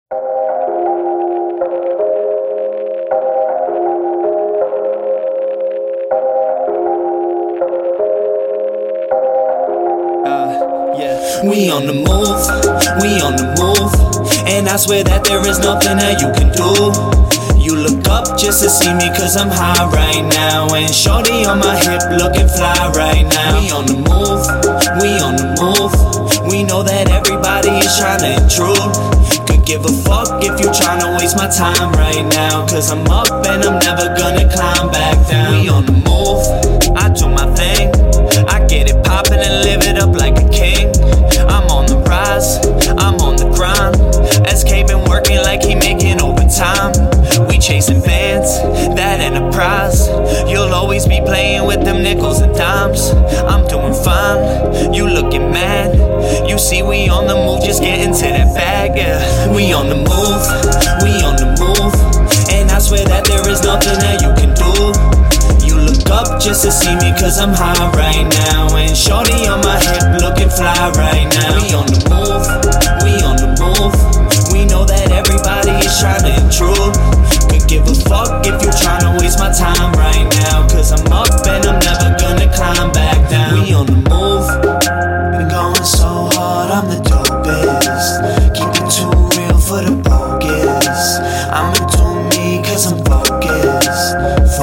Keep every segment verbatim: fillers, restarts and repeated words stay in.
We on the move, we on the move, and I swear that there is nothing that you can do. You look up just to see me cause I'm high right now, and shorty on my hip looking fly right now. We on the move, we on the move, we know that everybody is trying to intrude. Could give a fuck if you tryna waste my time right now, cause I'm up and I'm never gonna climb back down. We on the move, I do my thing, I get it poppin' and live it up like a king. I'm on the rise, I'm on the grind. S K been working like he making overtime. We chasing fans, that ain't a prize. You'll always be playing with them nickels and dimes. I'm doing fine, you looking mad. You see we on the move, just get into that bag, yeah. We on the move, we on the move, and I swear that there is nothing that you can do. You look up just to see me cause I'm high right now, and shorty on my hip looking fly right now. We on the move, we on the move, we know that everybody is trying to intrude. Could give a fuck if you tryna waste my time right now, cause I'm up and I'm never gonna climb back down. We on the move, been going so hard, I'm the dopest. Keep it too real for the bogus. I'ma do me cause I'm focused,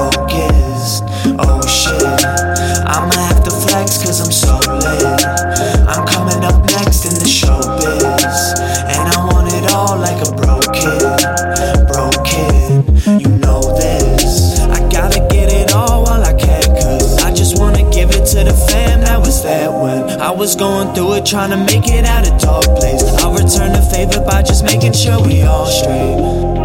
focused. Oh shit, I'ma have to flex cause I'm so lit. I'm coming up next in the showbiz, and I want it all like a broke kid, broke kid, you know this. I gotta get it all while I can, cause I just wanna give it to the fam that was there when I was going through it, trying to make it out of dark place. I'll return the favor by just making sure we all straight,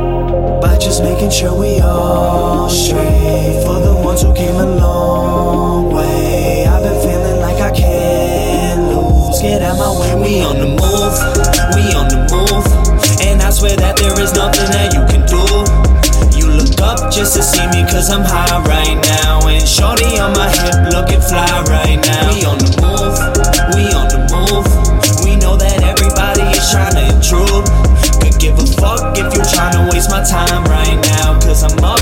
by just making sure we all straight. For the ones who came a long way, I've been feeling like I can't lose. Get out my way. We on the move, we on the move, and I swear that there is nothing that you can do. You look up just to see me cause I'm high right now, and shorty on my hip looking fly right now. We on the move, we on the move, we know that everybody is trying to intrude. Could give a fuck if you tryna waste my time right now, cause I'm up